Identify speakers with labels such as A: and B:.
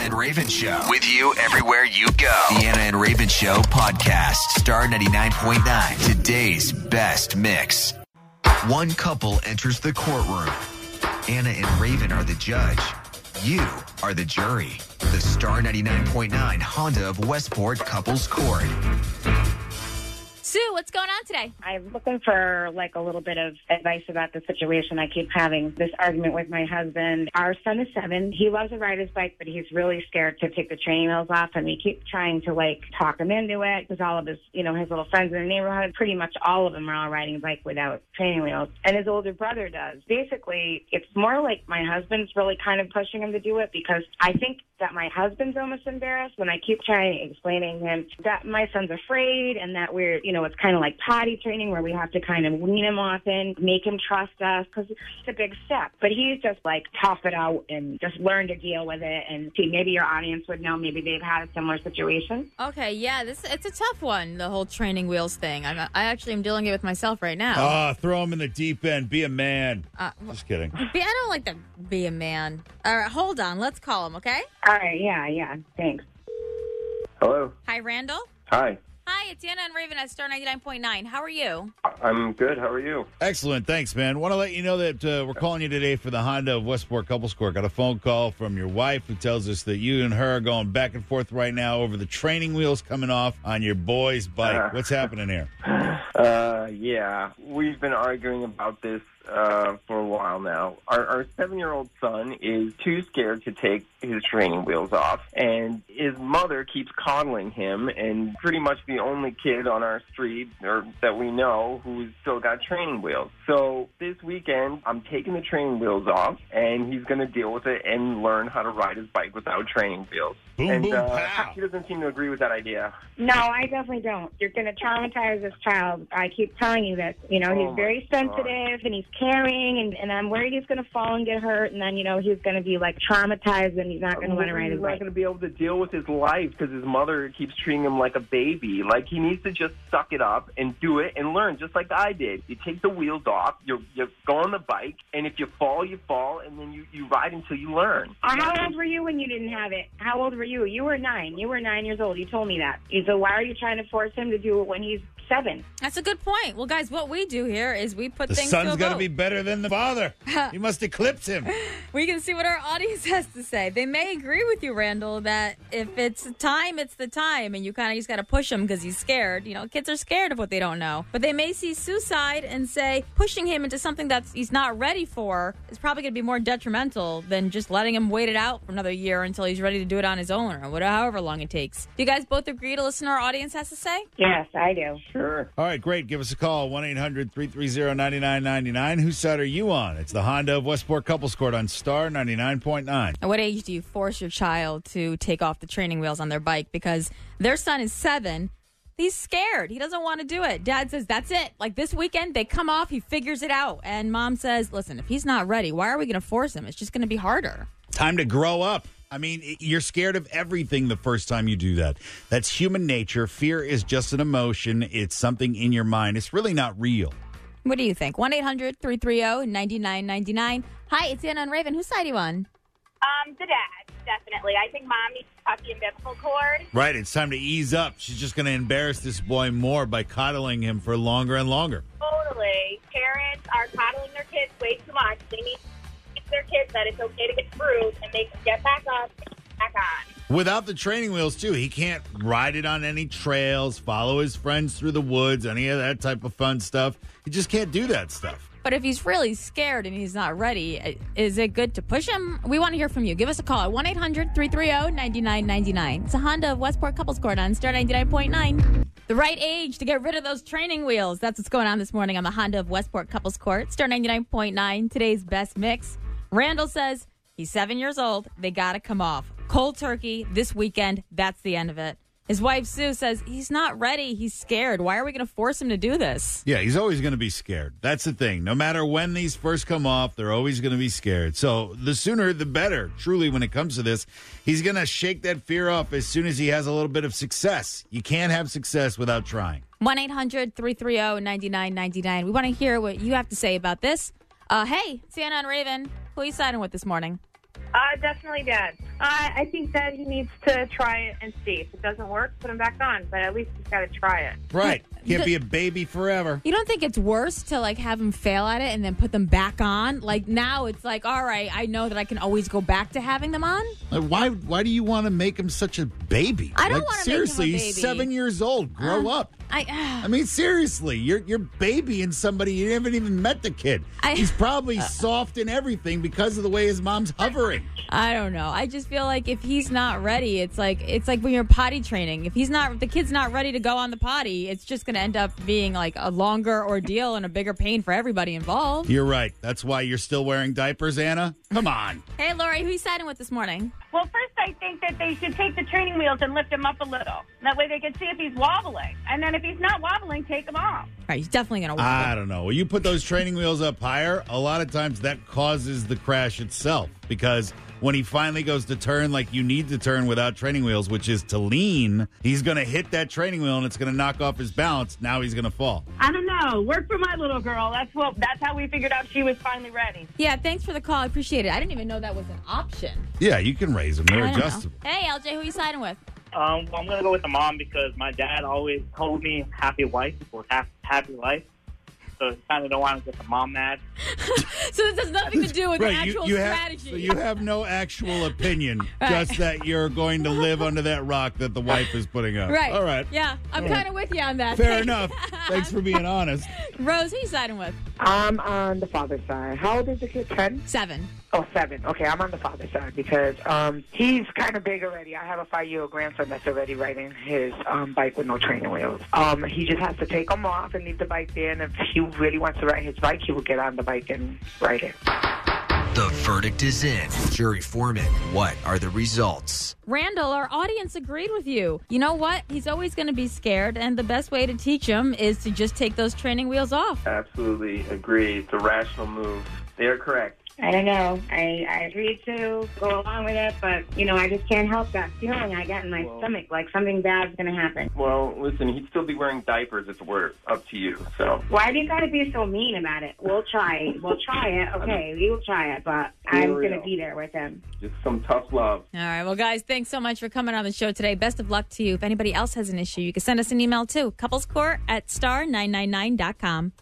A: and Raven Show. With you everywhere you go. The Anna and Raven Show podcast. Star 99.9. Today's best mix. One couple enters the courtroom. Anna and Raven are the judge. You are the jury. The Star 99.9 Honda of Westport Couples Court.
B: Sue, what's going on today?
C: I'm looking for a little bit of advice about the situation. I keep having this argument with my husband. Our son is 7. He loves to ride his bike, but he's really scared to take the training wheels off. And we keep trying to talk him into it because all of his, his little friends in the neighborhood, pretty much all of them are all riding a bike without training wheels. And his older brother does. Basically, it's more like my husband's really kind of pushing him to do it because I think that my husband's almost embarrassed when I keep trying explaining to him that my son's afraid and that we're, it's kind of like potty training where we have to kind of wean him off and make him trust us because it's a big step. But he's just tough it out and just learn to deal with it. And see, maybe your audience would know. Maybe they've had a similar situation.
B: Okay, yeah, it's a tough one, the whole training wheels thing. I actually am dealing it with myself right now.
D: Throw him in the deep end. Be a man. Just kidding.
B: I don't like to be a man. All right, hold on. Let's call him, okay?
C: All right, yeah, thanks.
E: Hello.
B: Hi, Randall.
E: Hi.
B: Hi, it's Anna and Raven at Star 99.9. How are you?
E: I'm good. How are you?
D: Excellent. Thanks, man. Want to let you know that we're calling you today for the Honda of Westport Couples Court. Got a phone call from your wife who tells us that you and her are going back and forth right now over the training wheels coming off on your boy's bike. What's happening here?
E: Yeah. We've been arguing about this for a while now. Our 7-year-old son is too scared to take his training wheels off, and his mother keeps coddling him, and pretty much the only kid on our street or that we know who's still got training wheels. So this weekend, I'm taking the training wheels off, and he's going to deal with it and learn how to ride his bike without training wheels.
D: Boom, boom, pow.
E: He doesn't seem to agree with that idea.
C: No, I definitely don't. You're going to traumatize this child. I keep telling you this. He's very sensitive and he's caring, and I'm worried he's going to fall and get hurt, and then, he's going to be traumatized and he's not going to want to ride his bike.
E: He's not going to be able to deal with his life because his mother keeps treating him like a baby. He needs to just suck it up and do it and learn, just like I did. You take the wheels off, you go on the bike, and if you fall, and then you ride until you learn.
C: How old were you when you didn't have it? How old were you? You were 9. You were 9 years old. You told me that. So why are you trying to force him to do it when he's 7?
B: That's a good point. Well, guys, what we do here is we put
D: The
B: things to a
D: son's got to
B: vote.
D: be better than the father. He must eclipse him.
B: We can see what our audience has to say. They may agree with you, Randall, that if it's time, it's the time, and you kind of just got to push him because he's scared. Kids are scared of what they don't know. But they may see suicide and say pushing him into something that he's not ready for is probably going to be more detrimental than just letting him wait it out for another year until he's ready to do it on his own or whatever, however long it takes. Do you guys both agree to listen to our audience has to say?
C: Yes, I do.
E: Sure.
D: All right, great. Give us a call, 1-800-330-9999. Whose side are you on? It's the Honda of Westport Couples Court on Star 99.9.
B: At what age do you force your child to take off the training wheels on their bike? Because their son is 7. He's scared. He doesn't want to do it. Dad says, that's it. This weekend, they come off, he figures it out. And mom says, listen, if he's not ready, why are we going to force him? It's just going to be harder.
D: Time to grow up. You're scared of everything the first time you do that. That's human nature. Fear is just an emotion. It's something in your mind. It's really not real.
B: What do you think? 1-800-330-9999. Hi, it's Anna and Raven. Whose side are you on?
F: The dad, definitely. I think mom needs to cut the umbilical cord.
D: Right. It's time to ease up. She's just going to embarrass this boy more by coddling him for longer and longer.
F: Totally. Parents are coddling their kids way too much. They need to teach their kids that it's okay to get bruised and they can get back up and get back on.
D: Without the training wheels, too, he can't ride it on any trails, follow his friends through the woods, any of that type of fun stuff. He just can't do that stuff.
B: But if he's really scared and he's not ready, is it good to push him? We want to hear from you. Give us a call at 1-800-330-9999. It's a Honda of Westport Couples Court on Star 99.9. The right age to get rid of those training wheels. That's what's going on this morning on the Honda of Westport Couples Court. Star 99.9, today's best mix. Randall says he's 7 years old. They got to come off. Cold turkey this weekend. That's the end of it. His wife, Sue, says he's not ready. He's scared. Why are we going to force him to do this?
D: Yeah, he's always going to be scared. That's the thing. No matter when these first come off, they're always going to be scared. So the sooner, the better, truly, when it comes to this. He's going to shake that fear off as soon as he has a little bit of success. You can't have success without trying.
B: 1-800-330-9999. We want to hear what you have to say about this. Hey, it's Anna and Raven. Who are you siding with this morning?
F: Definitely Dad. I think that he needs to try it and see. If it doesn't work, put him back on. But at least he's got to try it.
D: Right. Can't be a baby forever.
B: You don't think it's worse to like have them fail at it and then put them back on? Like now it's like, all right, I know that I can always go back to having them on.
D: Like, why do you want to make him such a baby?
B: I don't
D: like,
B: want to make him a
D: seriously,
B: baby.
D: he's 7 years old. Grow up. I mean, seriously, you're babying somebody. You haven't even met the kid. He's probably soft and everything because of the way his mom's hovering.
B: I don't know. I just feel like if he's not ready, it's like when you're potty training. If the kid's not ready to go on the potty, it's just going to end up being like a longer ordeal and a bigger pain for everybody involved.
D: You're right. That's why you're still wearing diapers, Anna. Come on.
B: Hey, Lori, who you siding with this morning?
F: Well, first I think that they should take the training wheels and lift him up a little. That way they can see if he's wobbling. And then if he's not wobbling, take him off.
B: Right, he's definitely going to wobble.
D: I don't know. When you put those training wheels up higher, a lot of times that causes the crash itself because when he finally goes to turn like you need to turn without training wheels, which is to lean, he's going to hit that training wheel and it's going to knock off his balance. Now he's going to fall.
F: I don't know. Work for my little girl. That's how we figured out she was finally ready.
B: Yeah, thanks for the call. I appreciate it. I didn't even know that was an option.
D: Yeah, you can raise them. They're
B: I don't know.
D: adjustable.
B: Hey, LJ, who you siding with?
G: I'm going to go with the mom because my dad always told me happy wife equals happy life. So I kind of don't want to get the mom mad.
B: So this has nothing to do with
D: Right,
B: actual strategy.
D: So you have no actual opinion, just that you're going to live under that rock that the wife is putting up.
B: Right.
D: All right.
B: Yeah, I'm kind of with you on that.
D: Fair enough. Thanks for being honest.
B: Rose, who you siding with?
H: I'm on the father's side. How old is the kid? 10?
B: 7.
H: Oh, 7. Okay, I'm on the father's side because he's kind of big already. I have a 5-year-old grandson that's already riding his bike with no training wheels. He just has to take them off and leave the bike there, and if he really wants to ride his bike, he will get on the bike and ride it.
A: The verdict is in. Jury foreman, what are the results?
B: Randall, our audience agreed with you. You know what? He's always going to be scared, and the best way to teach him is to just take those training wheels off.
E: Absolutely agree. It's a rational move. They are correct.
C: I don't know. I agreed to go along with it, but, I just can't help that feeling I get in my stomach, like something bad's going to happen.
E: Well, listen, he'd still be wearing diapers if it were up to you, so.
C: Why do you got to be so mean about it? We'll try it. Okay, we will try it, but I'm going to be there with him.
E: Just some tough love.
B: All right. Well, guys, thanks so much for coming on the show today. Best of luck to you. If anybody else has an issue, you can send us an email, too. couplescourt@star999.com.